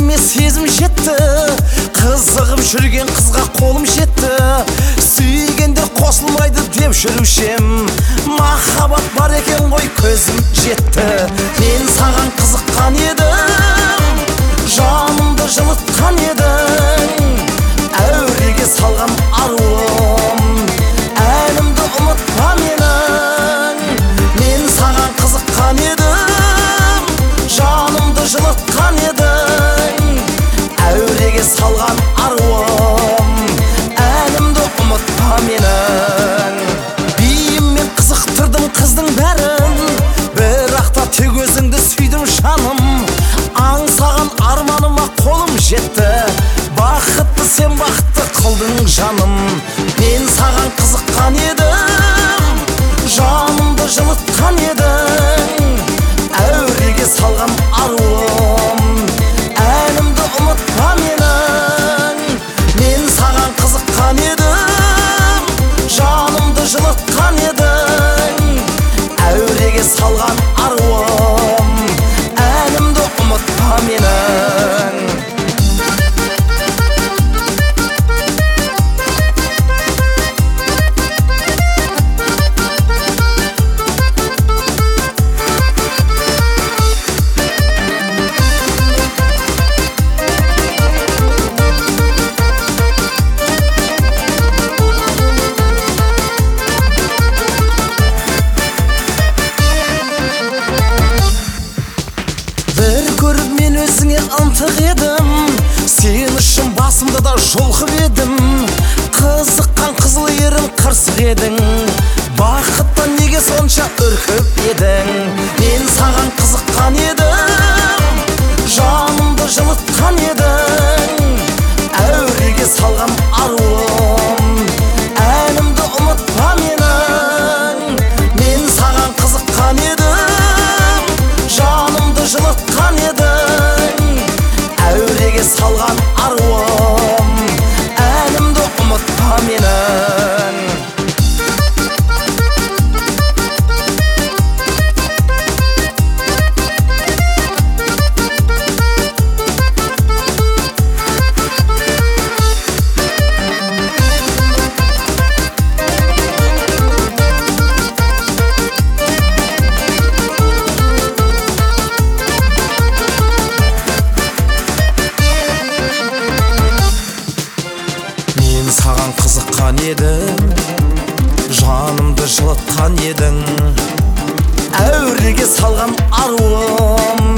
жүрегіме сезім жетті, қызығып жүрген қызға қолым жетті. Сүйгендер қосылмайды деп жүрушем, махаббат бар екен ғой көзім жетті. Мен саған қызыққан едім, жанымды жылытқан едің, әуреге салған аруым, әнімді ұмытпа менің. Мен саған қызыққан едім, жанымды жылытқан едің, әуреге салған аруым, әнімді ұмытпа менің. Биіммен қызықтырдым қыздың бәрін, бірақ та тек өзіңді сүйдім жаным. Аңсаған арманыма қолым жетті, бақытты сен бақытты қылдың жаным. Мен саған қызыққан едім, жанымды жылытқан едің, әуреге салған аруым, әнімді ұмытпа менің. Мен саған қызыққан едім, жанымды жылытқан едің, әуреге салған аруым, әнімді ұмытпа менің. Бір көріп мен өзіңе ынтық едім, сен үшін басымда да жұлқып едім. Қызыққан қызыл ерім қырсық едің, бақыттан неге сонша үркіп едің. Мен саған қызыққан едім, жанымды жылытқан едің, әуреге салған аруым, әнімді ұмытпа менің. Мен саған қызыққан едім, жанымды жылытқан едің, әуреге салған аруым, әнімді ұмытпа менің. Мен саған қызыққан едім, жанымды жылытқан едің, әуреге салған аруым,